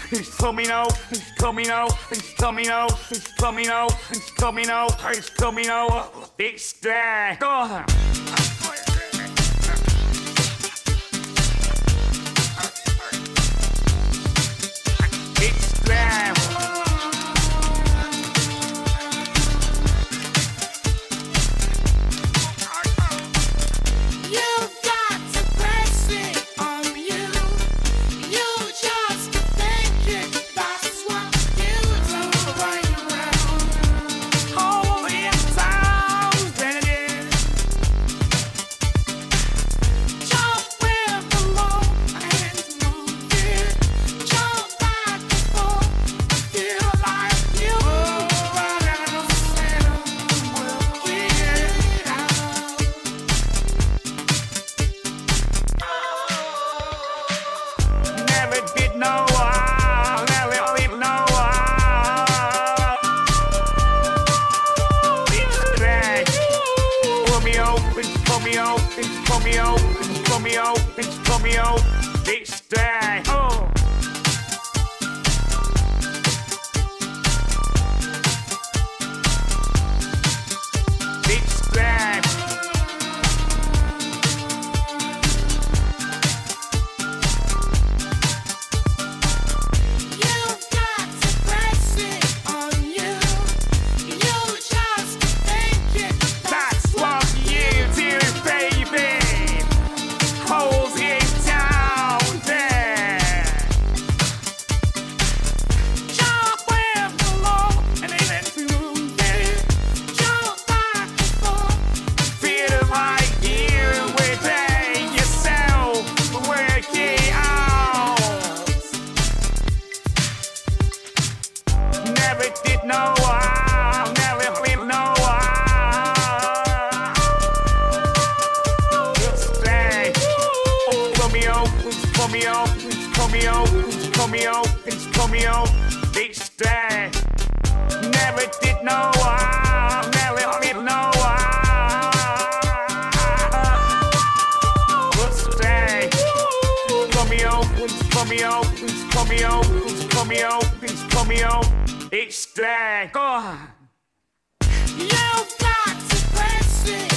It's coming out, it's coming out, it's coming out, it's coming out, it's coming out, it's coming out. It's there. Go on. It's there. It's there. Oh. It's there. You've got to press it on you. You just think it. That's what you do, baby. Hold it down there. Jump with the law and even to get. Jump back and forth. Feel like you within yourself. Work it out. Never did know how. Never will know how. It's there. Coming out, it's coming out, it's coming out, it's coming out, it's coming out. It's there. Never did know how. Never will know how. It's there. Coming out, it's coming out, it's coming out, it's coming out, it's coming out. It's there. Go on. You've got to press it.